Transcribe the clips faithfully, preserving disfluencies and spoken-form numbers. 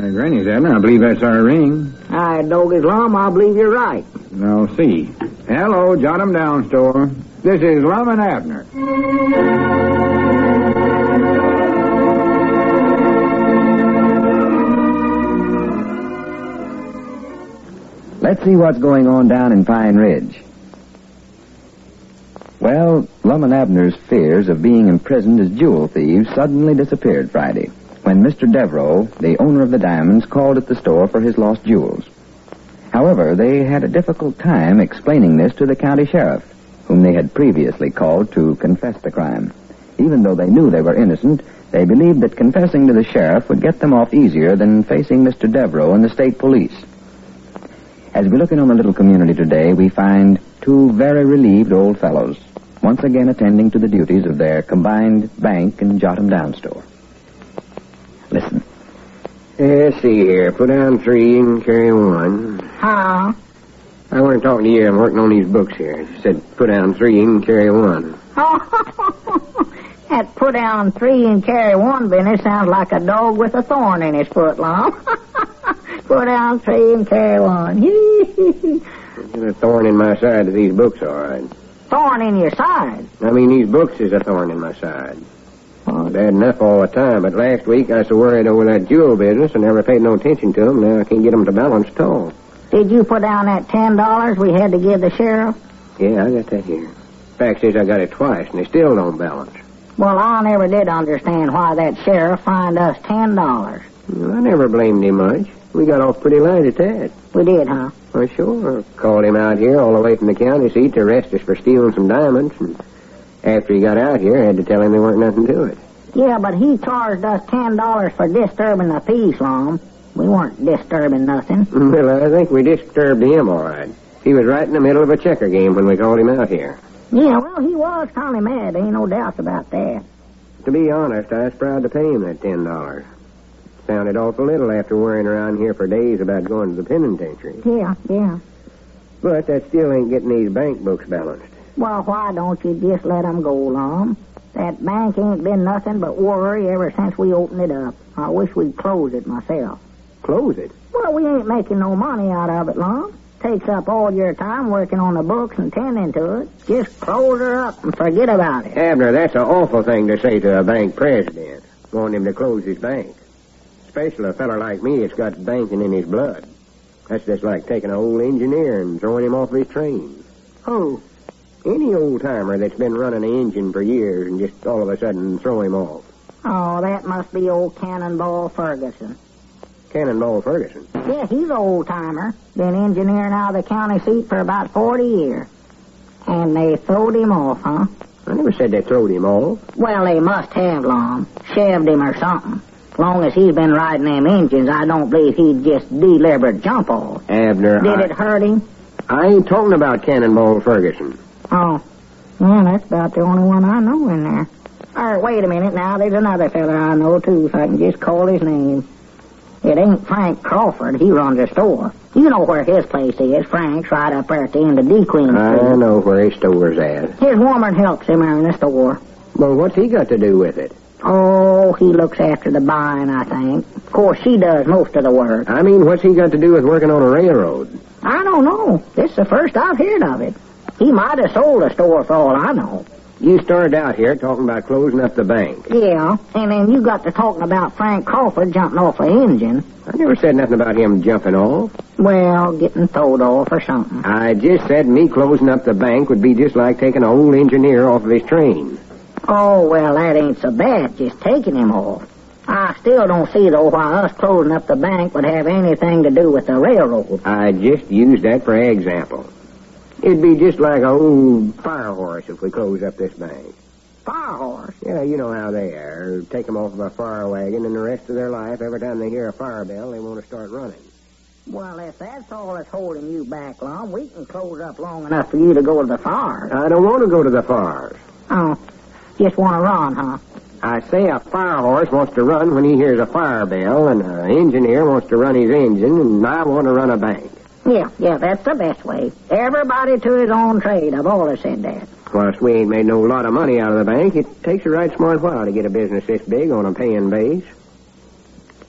Uh, Granny's Abner, I believe that's our ring. I dog Lum, I believe you're right. Now, see. Hello, jot 'em down, store. This is Lum and Abner. Let's see what's going on down in Pine Ridge. Well, Lum and Abner's fears of being imprisoned as jewel thieves suddenly disappeared Friday when Mister Devereaux, the owner of the diamonds, called at the store for his lost jewels. However, they had a difficult time explaining this to the county sheriff, whom they had previously called to confess the crime. Even though they knew they were innocent, they believed that confessing to the sheriff would get them off easier than facing Mister Devereaux and the state police. As we look in on the little community today, we find two very relieved old fellows, once again attending to the duties of their combined bank and jot-em-down store. Listen. Let's see here. Put down three and carry one. Huh? I wasn't talking to you. I'm working on these books here. I said put down three and carry one. That put down three and carry one business sounds like a dog with a thorn in his foot, Lum. Put down three and carry one. There's a thorn in my side of these books, all right. Thorn in your side? I mean, these books is a thorn in my side. Oh, Bad enough all the time, but last week I was so worried over that jewel business and never paid no attention to them. Now I can't get them to balance at all. did you put down that ten dollars we had to give the sheriff? Yeah, I got that here. Fact is, I got it twice, and they still don't balance. Well, I never did understand why that sheriff fined us ten dollars. Well, I never blamed him much. We got off pretty light at that. We did, huh? Well, sure. I called him out here all the way from the county seat to arrest us for stealing some diamonds, and after he got out here, I had to tell him there weren't nothing to it. Yeah, but he charged us ten dollars for disturbing the peace, Lum. We weren't disturbing nothing. Well, I think we disturbed him, all right. He was right in the middle of a checker game when we called him out here. Yeah, well, he was kind of mad. Ain't no doubt about that. To be honest, I was proud to pay him that ten dollars. Sounded awful little after worrying around here for days about going to the penitentiary. Yeah, yeah. But that still ain't getting these bank books balanced. Well, why don't you just let 'em go, Lum? That bank ain't been nothing but worry ever since we opened it up. I wish we'd close it myself. Close it? Well, we ain't making no money out of it, Lum. Takes up all your time working on the books and tending to it. Just close her up and forget about it. Abner, that's an awful thing to say to a bank president, wanting him to close his bank. Especially a feller like me that's got banking in his blood. That's just like taking an old engineer and throwing him off his train. Who? Any old-timer that's been running an engine for years and just all of a sudden throw him off. Oh, that must be old Cannonball Ferguson. Cannonball Ferguson? Yeah, he's an old-timer. Been engineering out of the county seat for about forty years. And they throwed him off, huh? I never said they throwed him off. Well, they must have, Lum. Shoved him or something. As long as he's been riding them engines, I don't believe he'd just deliberate jump off. Abner, Did I... it hurt him? I ain't talking about Cannonball Ferguson. Oh. Well, that's about the only one I know in there. Or, wait a minute now. There's another fella I know, too, if I can just call his name. It ain't Frank Crawford. He runs a store. You know where his place is. Frank's right up there at the end of D. Queen Street. I know where his store's at. His woman helps him there in the store. Well, what's he got to do with it? Oh, he looks after the buying, I think. Of course, she does most of the work. I mean, what's he got to do with working on a railroad? I don't know. This is the first I've heard of it. He might have sold the store for all I know. You started out here talking about closing up the bank. Yeah, and then you got to talking about Frank Crawford jumping off an engine. I never said nothing about him jumping off. Well, getting towed off or something. I just said me closing up the bank would be just like taking an old engineer off of his train. Oh, well, that ain't so bad, just taking him off. I still don't see, though, why us closing up the bank would have anything to do with the railroad. I just used that for example. It'd be just like an old fire horse if we close up this bank. Fire horse? Yeah, you know how they are. Take them off of a fire wagon, and the rest of their life, every time they hear a fire bell, they want to start running. Well, if that's all that's holding you back, Lum, we can close up long enough for you to go to the fires. I don't want to go to the fires. Oh, just want to run, huh? I say a fire horse wants to run when he hears a fire bell, and an engineer wants to run his engine, and I want to run a bank. Yeah, yeah, that's the best way. Everybody to his own trade. I've always said that. Of course, we ain't made no lot of money out of the bank. It takes a right smart while to get a business this big on a paying base.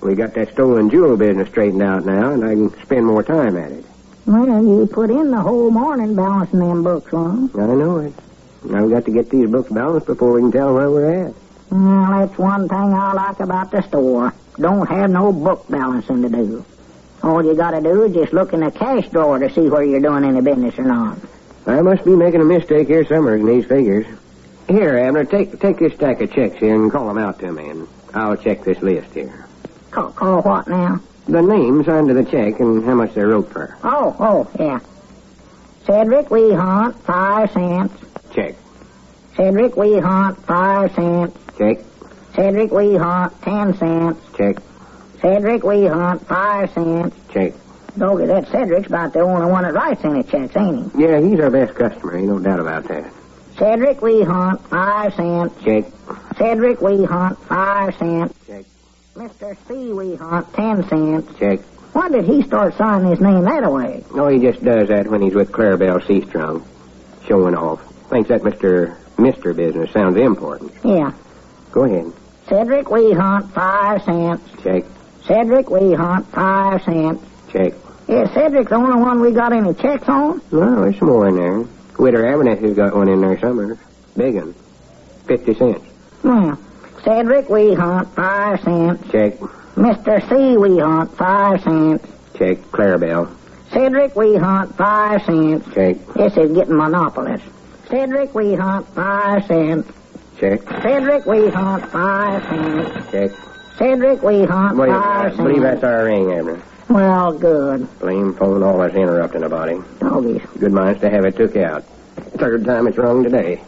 We got that stolen jewel business straightened out now, and I can spend more time at it. Well, you put in the whole morning balancing them books, Lum. I know it. Now we got to get these books balanced before we can tell where we're at. Well, that's one thing I like about the store. Don't have no book balancing to do. All you gotta do is just look in the cash drawer to see where you're doing any business or not. I must be making a mistake here somewhere in these figures. Here, Abner, take take this stack of checks here and call them out to me, and I'll check this list here. Call, call what now? The names under the check and how much they wrote for. Oh, oh, yeah. Cedric Wehunt, five cents. Check. Cedric Wehunt, five cents. Check. Cedric Wehunt, ten cents. Check. Cedric Wehunt, five cents. Check. Doggy, that Cedric's about the only one that writes any checks, ain't he? Yeah, he's our best customer. Ain't no doubt about that. Cedric Wehunt, five cents. Check. Cedric Wehunt, five cents. Check. Mister C. Wehunt, ten cents. Check. Why did he start signing his name that way? No, he just does that when he's with Clarabelle Seastrong. Showing off. Thinks that Mister Mister business sounds important. Yeah. Go ahead. Cedric Wehunt, five cents. Check. Cedric Wehunt, five cents. Check. Yeah, Cedric the only one we got any checks on? No, there's some more in there. Witter Aberneth has got one in there somewhere. Big one. Fifty cents. Yeah. Cedric Wehunt, five cents. Check. Mister C. Wehunt, five cents. Check. Clarabelle. Cedric Wehunt, five cents. Check. This is getting monopolies. Cedric Wehunt, five cents. Check. Cedric Wehunt, five cents. Check. Cedric Wehunt, Wait, five I cents. believe that's our ring, Abner. Well, good. Blame phone always interrupting a body. Doggies. Good minds to have it took out. Third time it's rung today.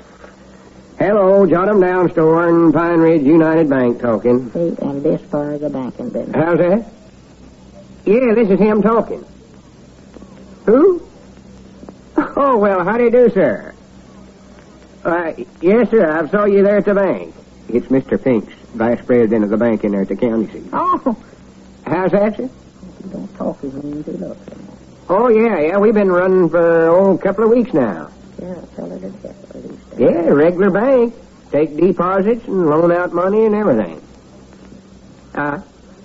Hello, Jot 'em Down Store and Pine Ridge United Bank talking. See, and this far as the banking business. How's that? Yeah, this is him talking. Who? Oh, well, how do you do, sir? Uh, yes, sir, I saw you there at the bank. It's Mister Pinks, vice president of the bank in there at the county seat. Oh, How's that, sir? don't talk as mean as he looks. Oh, yeah, yeah, we've been running for, oh, a couple of weeks now. Yeah, tell her to get it. Yeah, regular bank. Take deposits and loan out money and everything. Uh,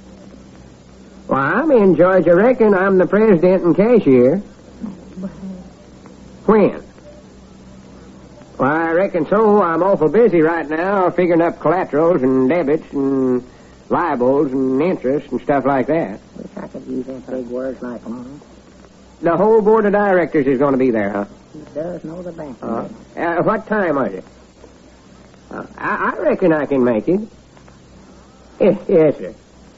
well, I'm in charge. I reckon I'm the president and cashier. When? Well, I reckon so. I'm awful busy right now figuring up collaterals and debits and liables and interest and stuff like that. Wish I could use them big words like mine. The whole board of directors is going to be there, huh? He does know the bank. Uh, uh, what time was it? Uh, I, I reckon I can make it. Yes, yes, sir.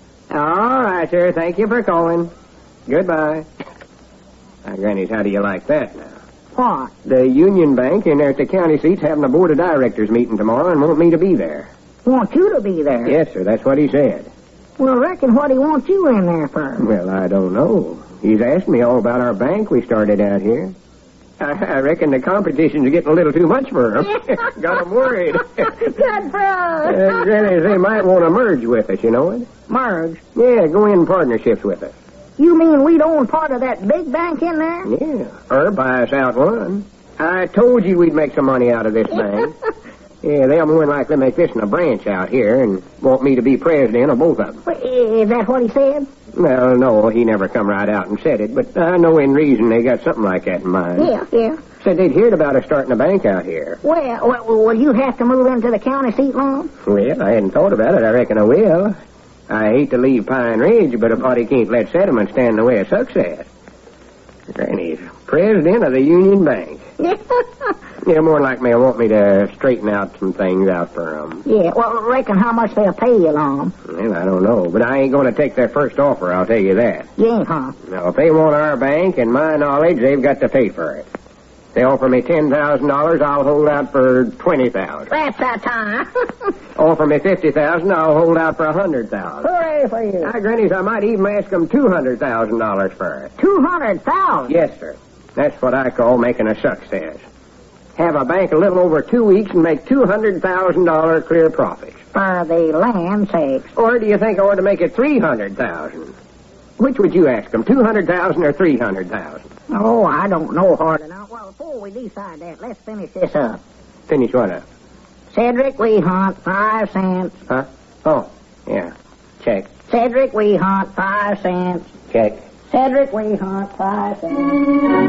All right, sir. Thank you for calling. Goodbye. Now, Grannies, how do you like that now? What? The Union Bank in there at the county seat's having a board of directors meeting tomorrow and want me to be there. Want you to be there? Yes, sir. That's what he said. Well, reckon what he wants you in there for? Well, I don't know. He's asked me all about our bank we started out here. I, I reckon the competition's getting a little too much for him. Got him worried. Good for us. Uh, Granny, they might want to merge with us, you know it? Merge? Yeah, go in partnerships with us. You mean we'd own part of that big bank in there? Yeah, or buy us out one. I told you we'd make some money out of this bank. Yeah, they'll more than likely make this in a branch out here and want me to be president of both of them. Well, is that what he said? Well, no, he never come right out and said it, but I know in reason they got something like that in mind. Yeah, yeah. Said they'd heard about us starting a bank out here. Well, well, will you have to move into the county seat, Long? Well, I hadn't thought about it. I reckon I will. I hate to leave Pine Ridge, but a body can't let settlement stand in the way of success. Granny's president of the Union Bank. Yeah, more like me, want me to straighten out some things out for them. Yeah, well, reckon how much they'll pay you, Long? Well, I don't know, but I ain't going to take their first offer, I'll tell you that. You ain't, huh? Now, if they want our bank, and my knowledge, they've got to pay for it. They offer me ten thousand dollars, I'll hold out for twenty thousand dollars. That's that time. Offer me fifty thousand dollars, I'll hold out for one hundred thousand dollars. Hooray for you. Now, Grannies, I might even ask them two hundred thousand dollars for it. Two hundred thousand? Yes, sir. That's what I call making a success. Have a bank a little over two weeks and make two hundred thousand dollars clear profits. For the land's sakes. Or do you think I ought to make it three hundred thousand dollars? Which would you ask them, two hundred thousand dollars or three hundred thousand dollars? Oh, I don't know hard enough. Well, before we decide that, let's finish this up. Finish what up? Cedric Wehunt, five cents. Huh? Oh, yeah. Check. Cedric Wehunt, five cents. Check. Cedric Wehunt, five cents.